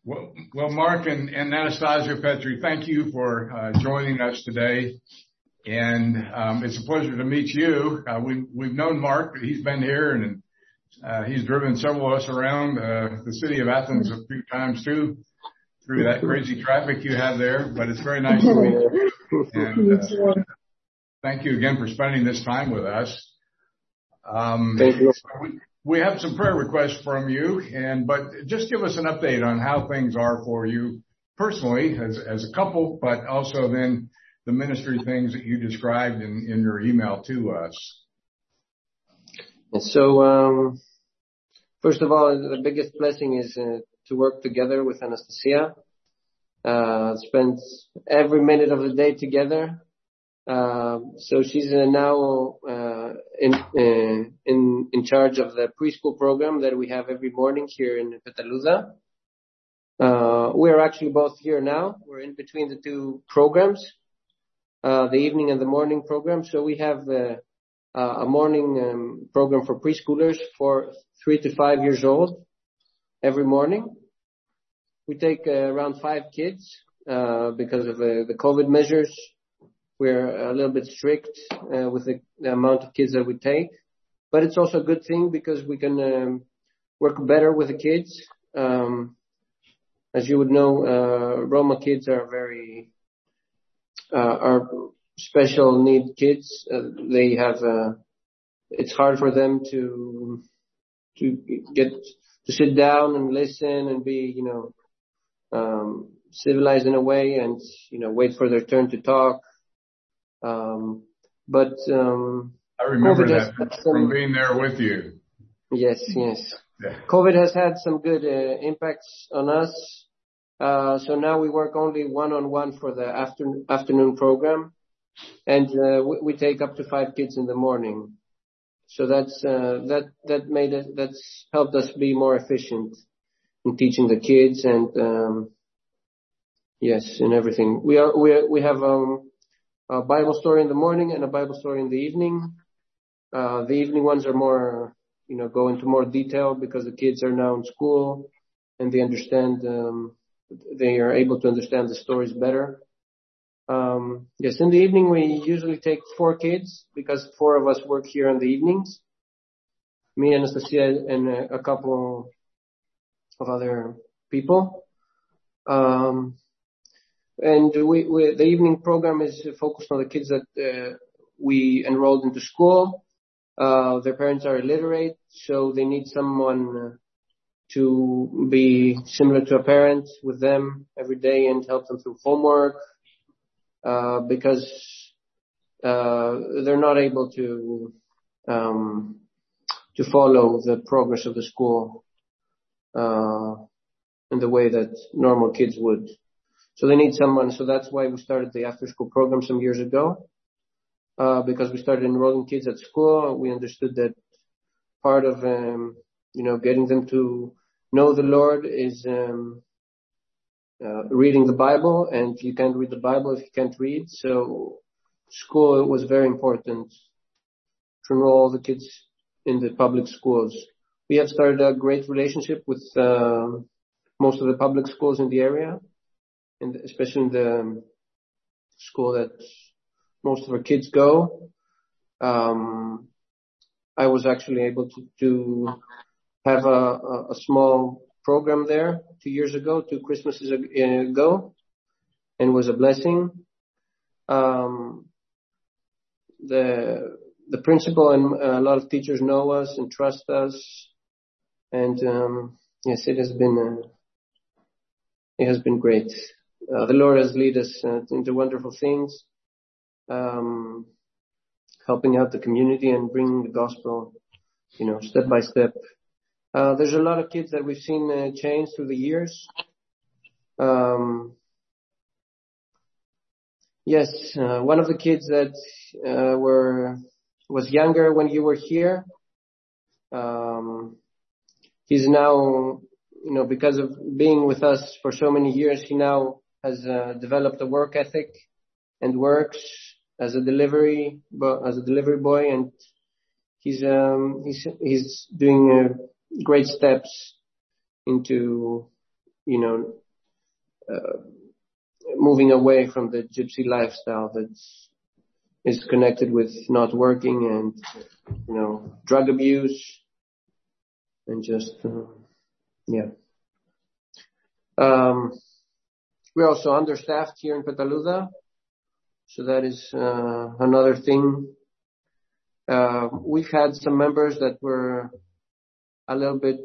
Well, Mark and Anastasia Petri, thank you for joining us today. And it's a pleasure to meet you. We've known Mark. He's been here, and he's driven several of us around the city of Athens a few times too, through that crazy traffic you have there. But it's very nice to meet you. And thank you again for spending this time with us. Thank you. We have some prayer requests from you, but just give us an update on how things are for you personally as a couple, but also then the ministry things that you described in your email to us. So, first of all, the biggest blessing is to work together with Anastasia. Spend every minute of the day together. So she's now in charge of the preschool program that we have every morning here in Petaluda. We're actually both here now. We're in between the two programs, the evening and the morning program. So we have a morning program for preschoolers for 3 to 5 years old every morning. We take around 5 kids because of the COVID measures. We're a little bit strict with the amount of kids that we take, but it's also a good thing because we can work better with the kids. As you would know, Roma kids are are special need kids. They have it's hard for them to get to sit down and listen and be civilized in a way, and wait for their turn to talk. But I remember that from being there with you. Yes. Yeah. COVID has had some good impacts on us. So now we work only one-on-one for the afternoon program, and we take up to 5 kids in the morning. So that's helped us be more efficient in teaching the kids, and yes, in everything. We have a Bible story in the morning and a Bible story in the evening. The evening ones are more, go into more detail because the kids are now in school and they understand, they are able to understand the stories better. Yes, in the evening we usually take 4 kids because 4 of us work here in the evenings. Me, Anastasia, and a couple of other people. And the evening program is focused on the kids that we enrolled into school. Their parents are illiterate, so they need someone to be similar to a parent with them every day and help them through homework, because they're not able to follow the progress of the school in the way that normal kids would. So they need someone. So that's why we started the after-school program some years ago, because we started enrolling kids at school. We understood that part of, getting them to know the Lord is reading the Bible, and you can't read the Bible if you can't read. So school was very important to enroll all the kids in the public schools. We have started a great relationship with most of the public schools in the area, and especially in the school that most of our kids go. I was actually able to have a small program there 2 years ago, 2 Christmases ago, and was a blessing. The principal and a lot of teachers know us and trust us, and yes, it has been great. The Lord has led us into wonderful things, helping out the community and bringing the gospel, step by step. There's a lot of kids that we've seen change through the years. Yes, one of the kids that was younger when you were here, he's now, because of being with us for so many years, he now has developed a work ethic and works as a delivery boy, and he's doing great steps into moving away from the gypsy lifestyle that is connected with not working and, drug abuse and just, we're also understaffed here in Petaluma. So that is, another thing. We've had some members that were a little bit,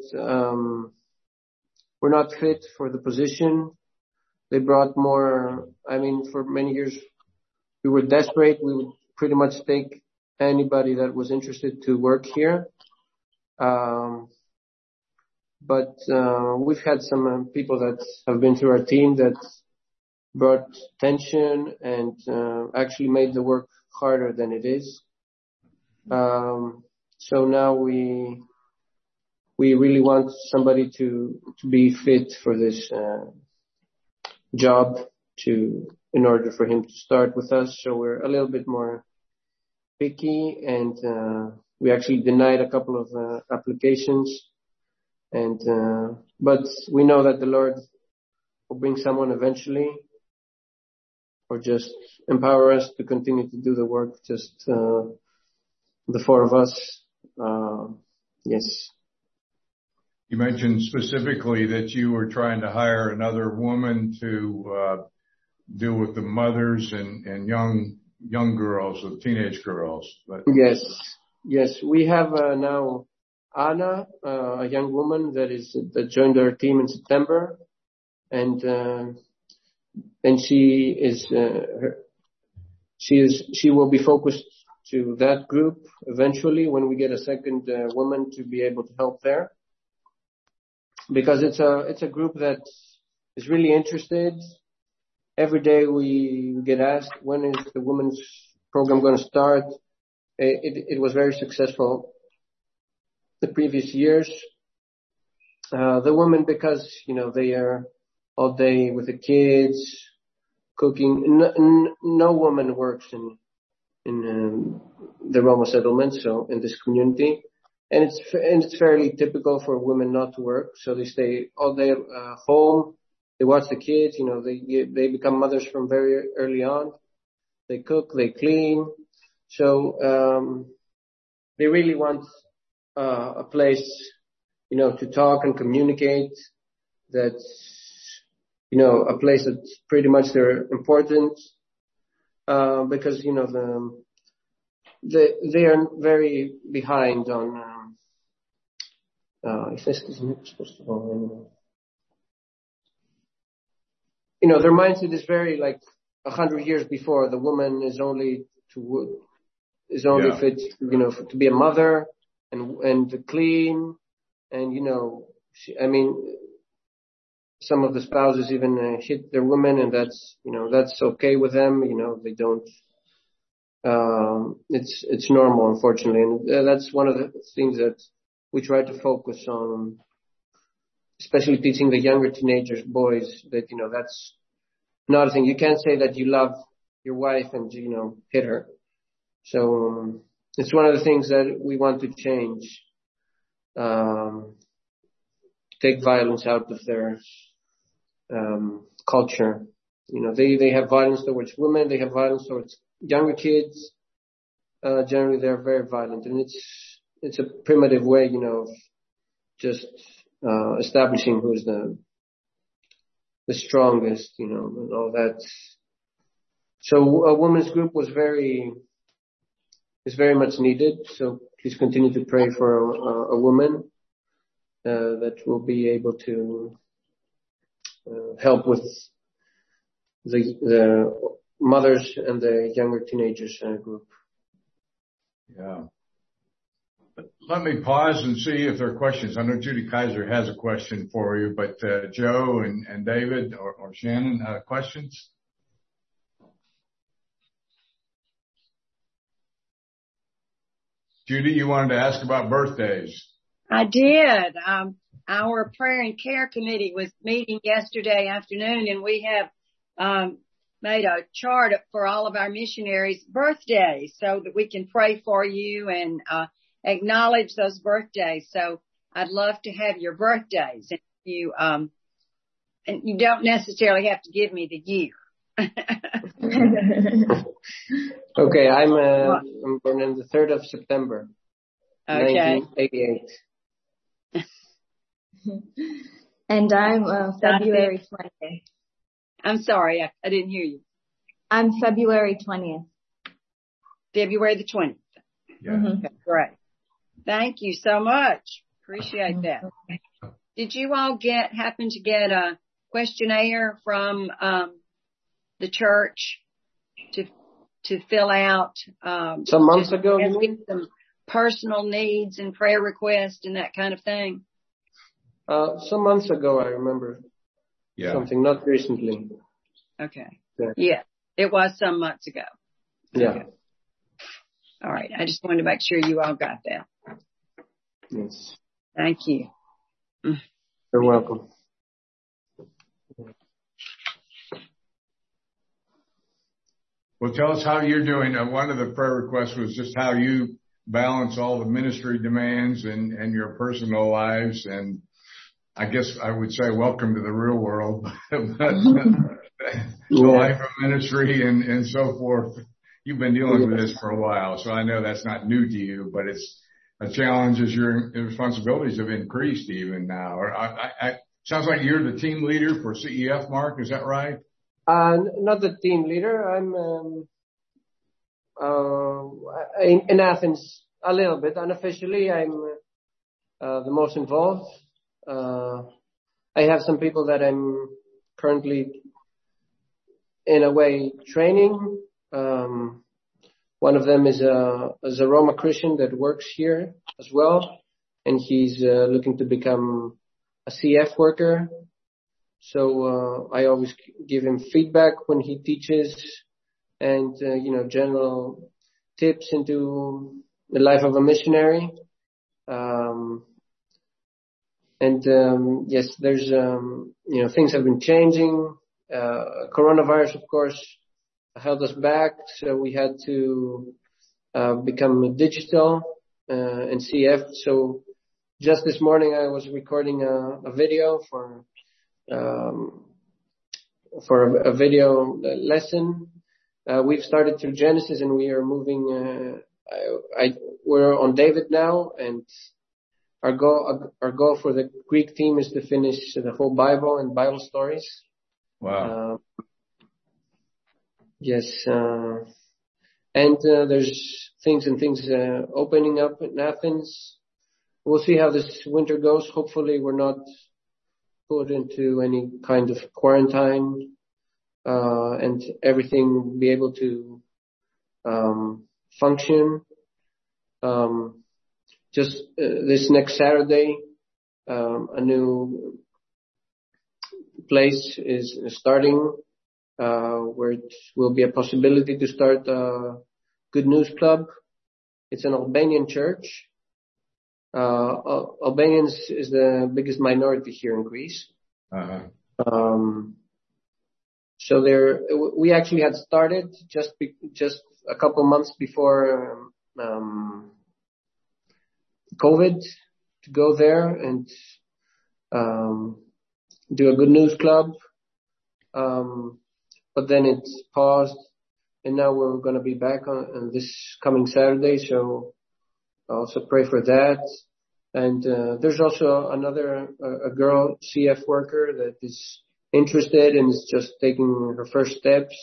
were not fit for the position. They brought more, for many years, we were desperate. We would pretty much take anybody that was interested to work here. But we've had some people that have been through our team that brought tension and actually made the work harder than it is. So now we really want somebody to be fit for this job in order for him to start with us. So we're a little bit more picky, and we actually denied a couple of applications. But we know that the Lord will bring someone eventually, or just empower us to continue to do the work, just the four of us. Yes. You mentioned specifically that you were trying to hire another woman to deal with the mothers and young girls, or teenage girls. But Yes. We have now Anna, a young woman that joined our team in September, and she will be focused to that group eventually when we get a second woman to be able to help there, because it's a group that is really interested. Every day we get asked, when is the women's program going to start? It was very successful the previous years. The women, because, they are all day with the kids, cooking. No woman works in the Roma settlement, so in this community. And it's fairly typical for women not to work. So they stay all day home. They watch the kids, they become mothers from very early on. They cook, they clean. So, they really want a place, to talk and communicate. That's, a place that's pretty much their important, because, they are very behind on, their mindset is very like 100 years before. The woman is only fit, to be a mother and to clean. And, some of the spouses even hit their women, and that's okay with them. They don't, it's normal, unfortunately. And that's one of the things that we try to focus on, especially teaching the younger teenagers, boys, that, that's not a thing. You can't say that you love your wife and, hit her. So, it's one of the things that we want to change, take violence out of their, culture. They have violence towards women, they have violence towards younger kids. Generally they're very violent, and it's a primitive way, of just, establishing who's the strongest, and all that. So a women's group is very much needed. So please continue to pray for a woman that will be able to help with the mothers and the younger teenagers group. Yeah. Let me pause and see if there are questions. I know Judy Kaiser has a question for you, but Joe and David or Shannon, questions? Judy, you wanted to ask about birthdays. I did. Our prayer and care committee was meeting yesterday afternoon, and we have made a chart for all of our missionaries' birthdays so that we can pray for you and acknowledge those birthdays. So I'd love to have your birthdays. If you and you don't necessarily have to give me the year. Okay, I'm born on the 3rd of September, Okay. 1988. And I'm February 20th. I'm sorry, I didn't hear you. I'm February 20th. February the 20th. Yeah. Mm-hmm. Okay, great. Thank you so much. Appreciate that. Did you all happen to get a questionnaire from the church to fill out? Some months ago, you mean? Some personal needs and prayer requests and that kind of thing? Some months ago, I remember. Yeah. Something, not recently. Okay. Yeah. Yeah, it was some months ago. Yeah. Okay. All right. I just wanted to make sure you all got that. Yes. Thank you. You're welcome. Well, tell us how you're doing. One of the prayer requests was just how you balance all the ministry demands and your personal lives. And I guess I would say welcome to the real world, but the life of ministry and so forth. You've been dealing with this for a while, so I know that's not new to you, but it's a challenge as your responsibilities have increased even now. Sounds like you're the team leader for CEF, Mark. Is that right? Not the team leader. I'm in Athens a little bit. Unofficially, I'm the most involved. I have some people that I'm currently, in a way, training. One of them is a Roma Christian that works here as well, and he's looking to become a CF worker. So I always give him feedback when he teaches, and general tips into the life of a missionary. Yes, there's things have been changing. Coronavirus, of course, held us back, so we had to become digital and CF. So just this morning, I was recording a video for a video lesson. We've started through Genesis, and we are moving. We're on David now, and our goal for the Greek team is to finish the whole Bible and Bible stories. Wow. Yes, and there's things opening up in Athens. We'll see how this winter goes. Hopefully, we're not put into any kind of quarantine, and everything will be able to function. Just this next Saturday, a new place is starting, where it will be a possibility to start a Good News Club. It's an Albanian church. Albanians is the biggest minority here in Greece. Uh-huh. So we actually had started just a couple months before COVID to go there and do a Good News Club. But then it's paused, and now we're going to be back on this coming Saturday. So I also pray for that. And there's also a girl CF worker that is interested and is just taking her first steps.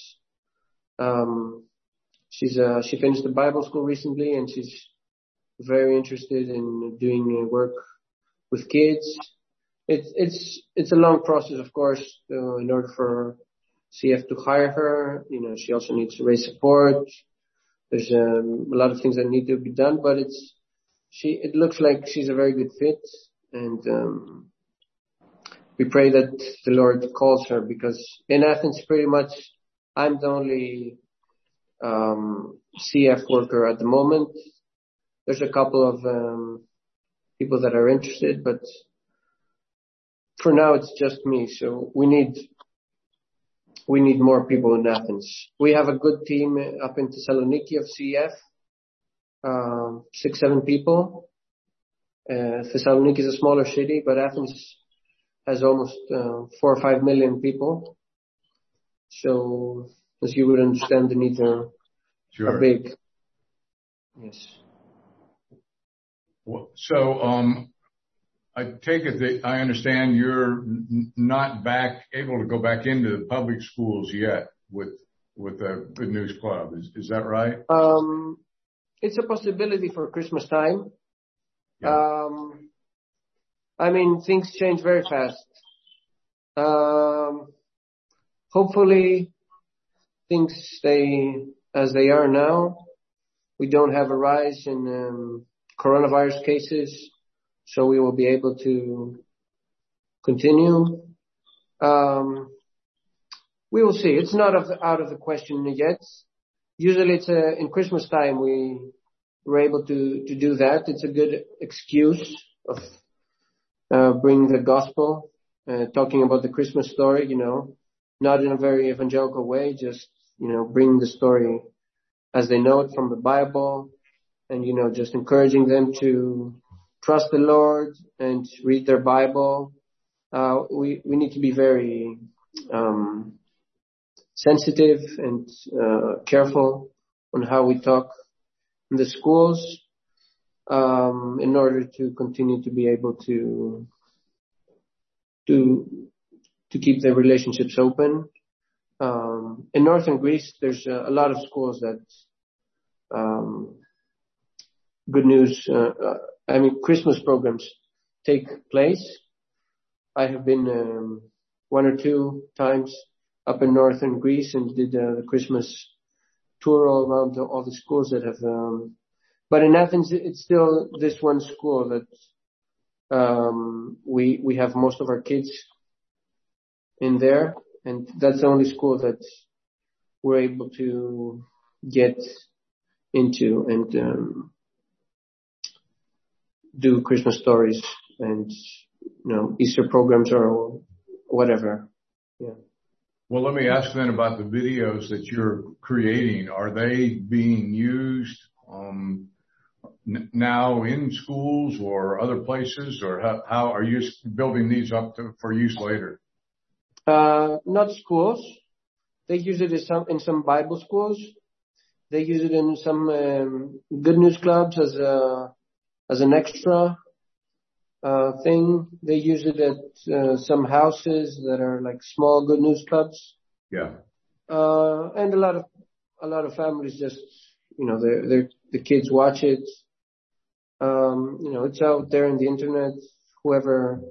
She finished the Bible school recently, and she's very interested in doing work with kids. It's a long process, of course, in order for CF to hire her. She also needs to raise support. There's a lot of things that need to be done, but it looks like she's a very good fit, and we pray that the Lord calls her, because in Athens, pretty much, I'm the only CF worker at the moment. There's a couple of people that are interested, but for now it's just me. So we need more people in Athens. We have a good team up in Thessaloniki of CF, 6-7 people. Thessaloniki is a smaller city, but Athens has almost 4 or 5 million people. So, as you would understand, the needs are big. Yes. Well, so, I take it that I understand you're not able to go back into the public schools yet with the Good News Club. Is that right? It's a possibility for Christmas time. Yeah. I mean, things change very fast. Hopefully things stay as they are now. We don't have a rise in coronavirus cases, so we will be able to continue. We will see. It's not out of the question yet. Usually it's in Christmas time we're able to do that. It's a good excuse of bringing the gospel, talking about the Christmas story, not in a very evangelical way, just, bringing the story as they know it from the Bible and, just encouraging them to trust the Lord and read their Bible. We need to be very sensitive and careful on how we talk in the schools in order to continue to be able to keep the relationships open. In northern Greece, there's a lot of schools that Good News, Christmas programs take place. I have been 1 or 2 times up in northern Greece and did the Christmas tour all around all the schools that have. But in Athens, it's still this one school that we have most of our kids in there, and that's the only school that we're able to get into and do Christmas stories and Easter programs or whatever. Yeah. Well, let me ask then about the videos that you're creating. Are they being used now in schools or other places, or how are you building these up for use later? Not schools. They use it in some Bible schools. They use it in some Good News clubs as an extra thing. They use it at some houses that are like small Good News clubs. Yeah. And a lot of families just the kids watch it. It's out there in the internet. Whoever.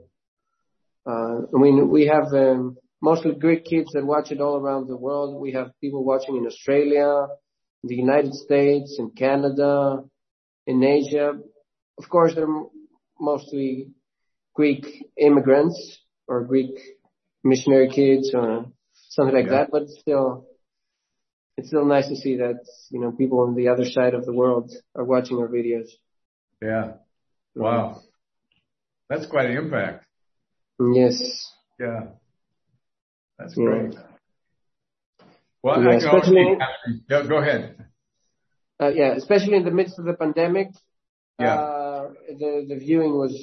We have mostly Greek kids that watch it all around the world. We have people watching in Australia, the United States, in Canada, in Asia. Of course, they're mostly Greek immigrants or Greek missionary kids or something like that. But it's still nice to see that, people on the other side of the world are watching our videos. Yeah. Wow. That's quite an impact. Yes. Yeah. That's great. Well, yeah, go ahead. Especially in the midst of the pandemic. Yeah. The viewing was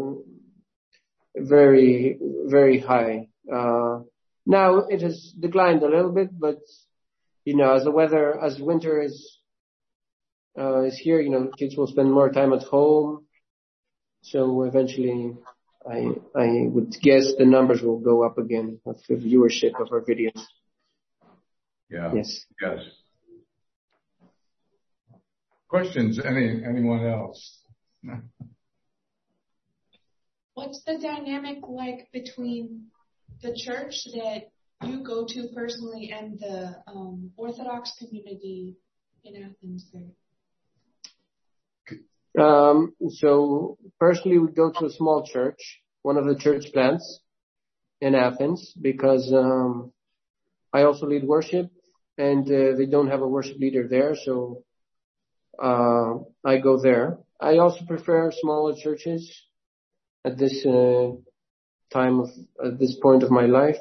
very, very high. Now it has declined a little bit, but as winter is here, kids will spend more time at home. So eventually, I would guess the numbers will go up again of the viewership of our videos. Yeah. Yes. Yes. Questions? Anyone else? What's the dynamic like between the church that you go to personally and the Orthodox community in Athens there? So personally, we go to a small church, one of the church plants in Athens, because I also lead worship, and they don't have a worship leader there, so I go there. I also prefer smaller churches at this at this point of my life.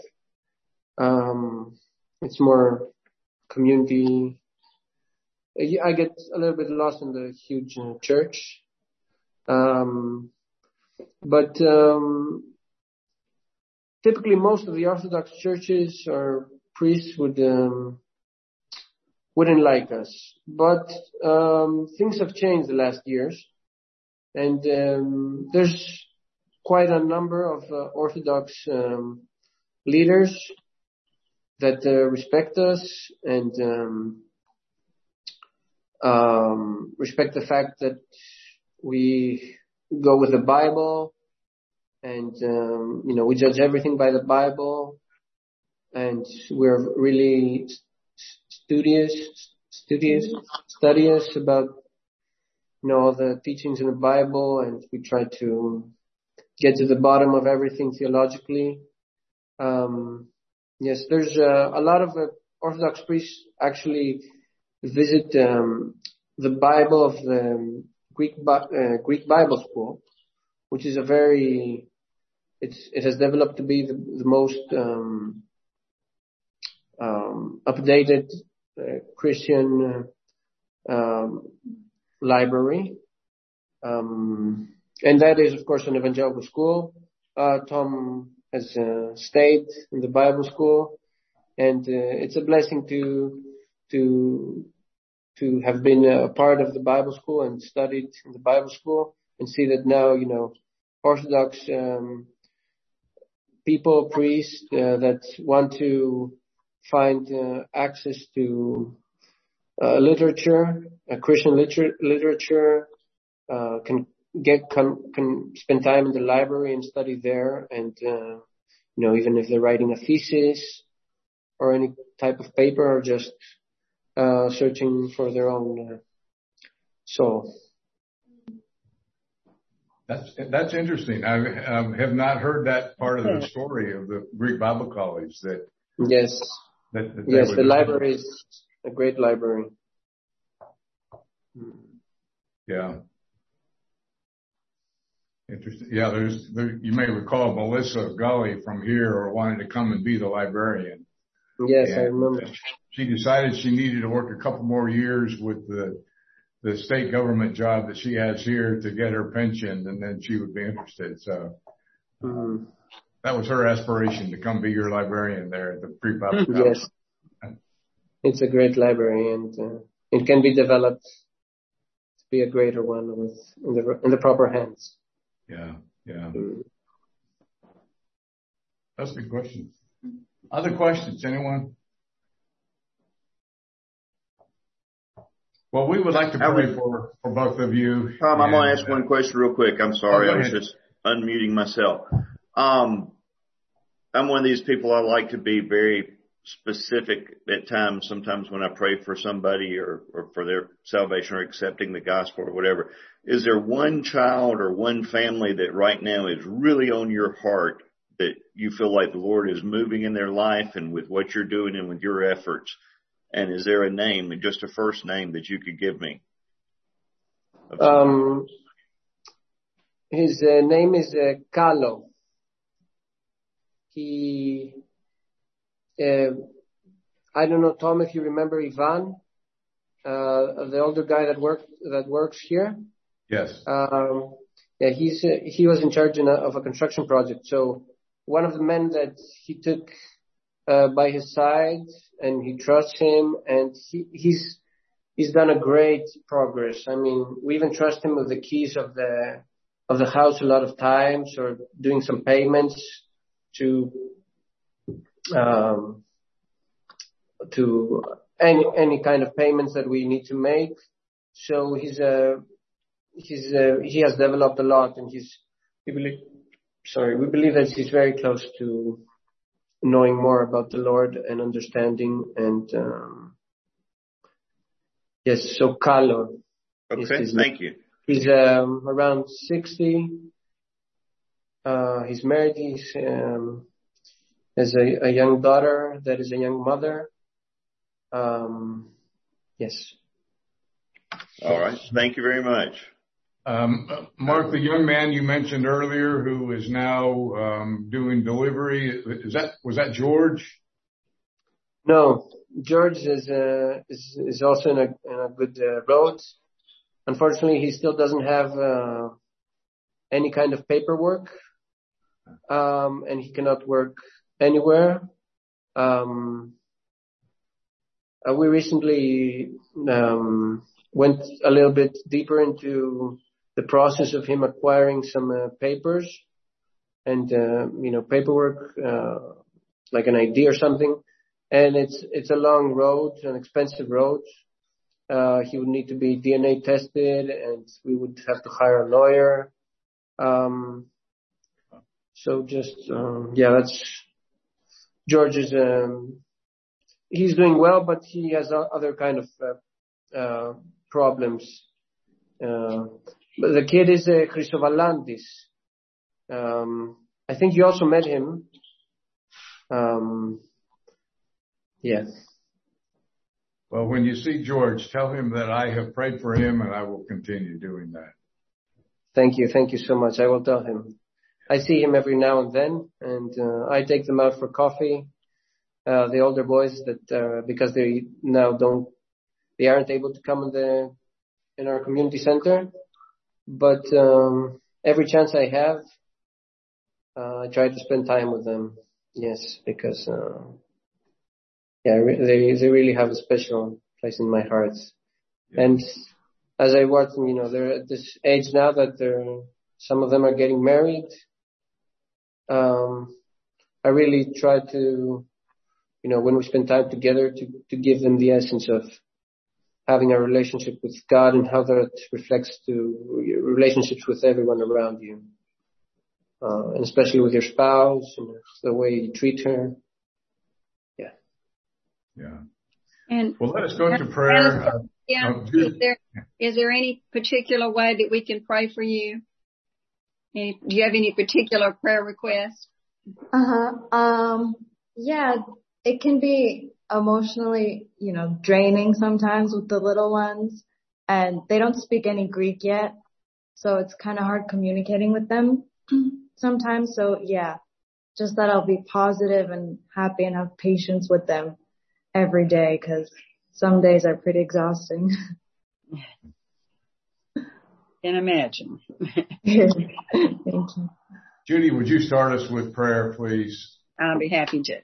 It's more community. I get a little bit lost in the huge church. But typically most of the Orthodox churches or priests wouldn't like us. But things have changed the last years, and there's quite a number of Orthodox leaders that respect us and respect the fact that we go with the Bible, and we judge everything by the Bible, and we're really studious about all the teachings in the Bible, and we try to get to the bottom of everything theologically. Yes, there's a lot of Orthodox priests actually visit the Bible of the Greek Bible School, which is it has developed to be the most updated Christian library, and that is, of course, an evangelical school. Tom has stayed in the Bible school, and it's a blessing to have been a part of the Bible school and studied in the Bible school, and see that now, Orthodox people, priests that want to find access to literature, Christian literature, can spend time in the library and study there, and even if they're writing a thesis or any type of paper, or just searching for their own soul. That's interesting. I have not heard that part of the story of the Greek Bible College. Yes, the library is a great library. Yeah. Interesting. Yeah, you may recall Melissa Gully from here wanted to come and be the librarian. Yes, I remember. She decided she needed to work a couple more years with the state government job that she has here to get her pension, and then she would be interested. So that was her aspiration, to come be your librarian there at the Greek Bible College. Yes. It's a great library, and it can be developed to be a greater one in the proper hands. Yeah. That's a good question. Other questions, anyone? Well, we would like to pray for both of you. Tom, I'm going to ask one question real quick. I'm sorry. I was just unmuting myself. I'm one of these people, I like to be very specific at times, sometimes when I pray for somebody or for their salvation or accepting the gospel or whatever. Is there one child or one family that right now is really on your heart, that you feel like the Lord is moving in their life and with what you're doing and with your efforts? And is there a name, just a first name, that you could give me? His name is Kalo. I don't know, Tom, if you remember Ivan, the older guy that works here. Yes. He was in charge of a construction project. So one of the men that he took by his side, and he trusts him, and he's done a great progress. I mean, we even trust him with the keys of the house a lot of times, or doing some payments to any kind of payments that we need to make. So he has developed a lot, and we believe that he's very close to knowing more about the Lord and understanding. And yes, so Carlo. Okay, thank you. He's around 60. He's married. He's has a young daughter that is a young mother. Yes. All right. Thank you very much. Mark, the young man you mentioned earlier who is now doing delivery, was that George? No, George is also in a good road. Unfortunately, he still doesn't have any kind of paperwork and he cannot work anywhere. We recently went a little bit deeper into the process of him acquiring some papers and paperwork, like an ID or something. And it's a long road, an expensive road. He would need to be DNA tested, and we would have to hire a lawyer. So just that's George's. He's doing well, but he has other kind of problems. But the kid is Chrysovalantis. I think you also met him. Yes. Well, when you see George, tell him that I have prayed for him, and I will continue doing that. Thank you so much. I will tell him. I see him every now and then, and I take them out for coffee. The older boys that because they aren't able to come in our community center, but every chance I have, I try to spend time with them. Yes, because they really have a special place in my heart. Yeah. And as I watch them, they're at this age now that some of them are getting married. I really try to, when we spend time together, to give them the essence of having a relationship with God and how that reflects to your relationships with everyone around you. And especially with your spouse and the way you treat her. Yeah. Yeah. And well, let us go to prayer. Is there any particular way that we can pray for you? Do you have any particular prayer requests? Yeah, it can be emotionally, draining sometimes with the little ones, and they don't speak any Greek yet, so it's kind of hard communicating with them sometimes. So yeah, just that I'll be positive and happy and have patience with them every day, because some days are pretty exhausting. Can imagine. Thank you. Judy, would you start us with prayer, please? I'll be happy to.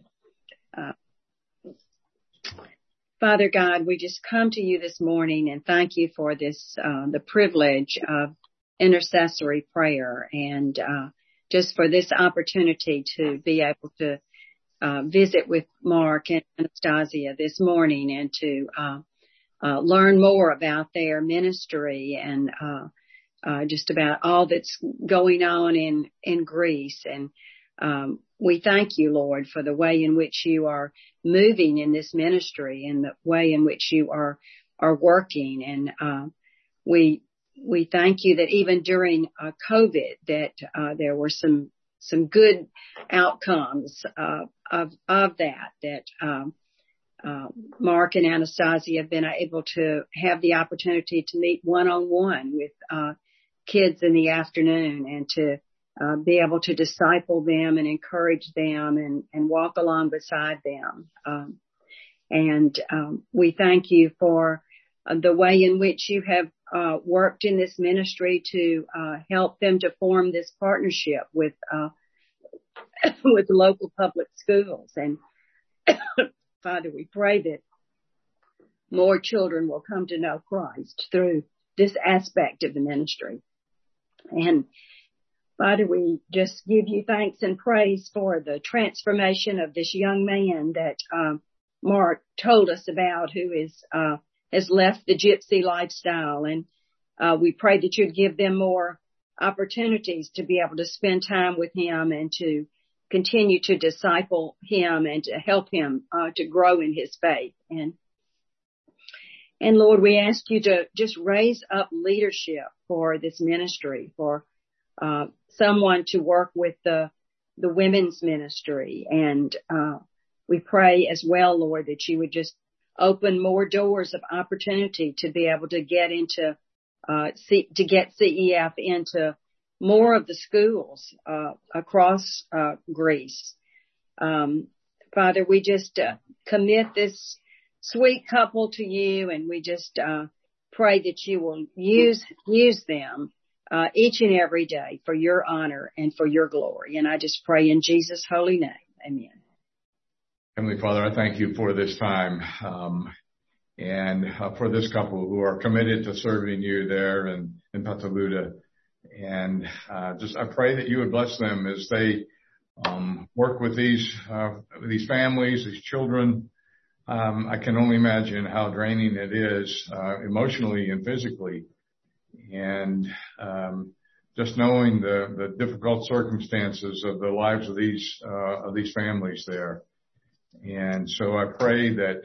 Father God, we just come to you this morning and thank you for this, the privilege of intercessory prayer, and just for this opportunity to be able to visit with Mark and Anastasia this morning, and to learn more about their ministry and just about all that's going on in Greece. And we thank you, Lord, for the way in which you are moving in this ministry and the way in which you are working. And we thank you that even during COVID, that there were some good outcomes of that Mark and Anastasia have been able to have the opportunity to meet one-on-one with kids in the afternoon, and to be able to disciple them and encourage them and walk along beside them. And we thank you for the way in which you have worked in this ministry to help them to form this partnership with local public schools. And Father, we pray that more children will come to know Christ through this aspect of the ministry. And Father, we just give you thanks and praise for the transformation of this young man that Mark told us about, who has left the gypsy lifestyle. And we pray that you'd give them more opportunities to be able to spend time with him and to continue to disciple him and to help him to grow in his faith. And Lord, we ask you to just raise up leadership for this ministry, for someone to work with the women's ministry. And we pray as well, Lord, that you would just open more doors of opportunity to be able to get into to get CEF into more of the schools across Greece. Father, we just commit this sweet couple to you, and we just pray that you will use them each and every day for your honor and for your glory. And I just pray in Jesus' holy name. Amen. Heavenly Father, I thank you for this time, and for this couple who are committed to serving you there in Petaluma. And I pray that you would bless them as they work with these families, these children. I can only imagine how draining it is emotionally and physically. And just knowing the difficult circumstances of the lives of these families there. And so I pray that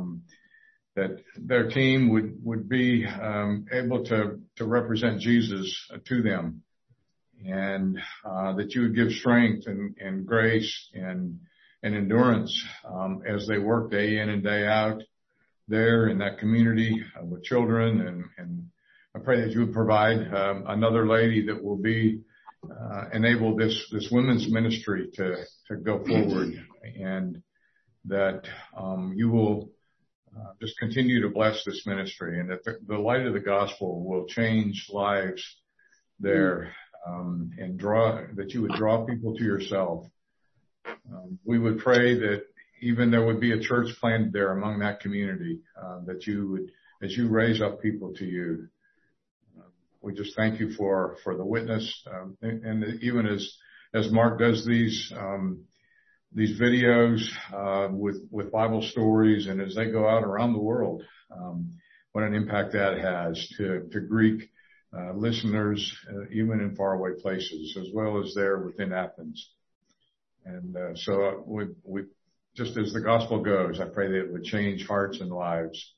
their team would be able to represent Jesus to them, and that you would give strength and grace and endurance as they work day in and day out there in that community with children. And I pray that you would provide another lady that will be enable this women's ministry to go forward, and that you will just continue to bless this ministry, and that the light of the gospel will change lives there, and that you would draw people to yourself. We would pray that even there would be a church planted there among that community, that you would, as you raise up people to you. We just thank you for the witness, and even as Mark does these videos with Bible stories, and as they go out around the world, what an impact that has to Greek listeners, even in faraway places, as well as there within Athens. And so we just as the gospel goes, I pray that it would change hearts and lives.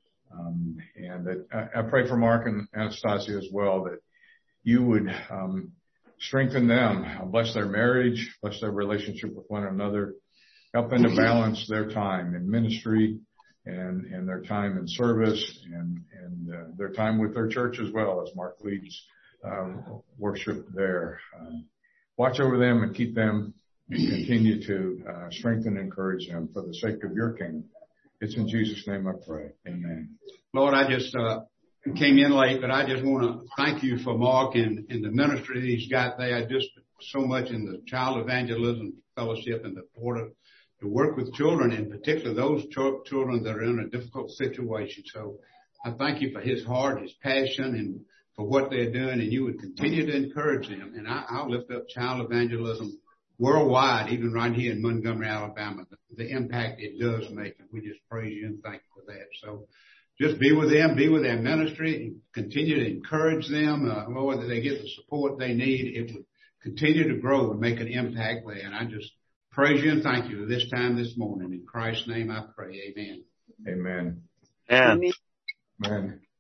And that I pray for Mark and Anastasia as well, that you would strengthen them, bless their marriage, bless their relationship with one another, help them to balance their time in ministry and their time in service and their time with their church as well, as Mark leads worship there. Watch over them and keep them, and continue to strengthen and encourage them for the sake of your kingdom. It's in Jesus' name I pray. Amen. Lord, I just came in late, but I just want to thank you for Mark and the ministry he's got there. Just so much in the child evangelism fellowship and the order to work with children, in particular those children that are in a difficult situation. So I thank you for his heart, his passion, and for what they're doing, and you would continue to encourage them. And I'll lift up child evangelism worldwide, even right here in Montgomery, Alabama, the impact it does make. And we just praise you and thank you for that. So just be with them, be with their ministry, and continue to encourage them. Lord, that they get the support they need. It will continue to grow and make an impact there. And I just praise you and thank you this time this morning. In Christ's name I pray. Amen. Amen. Amen. Amen.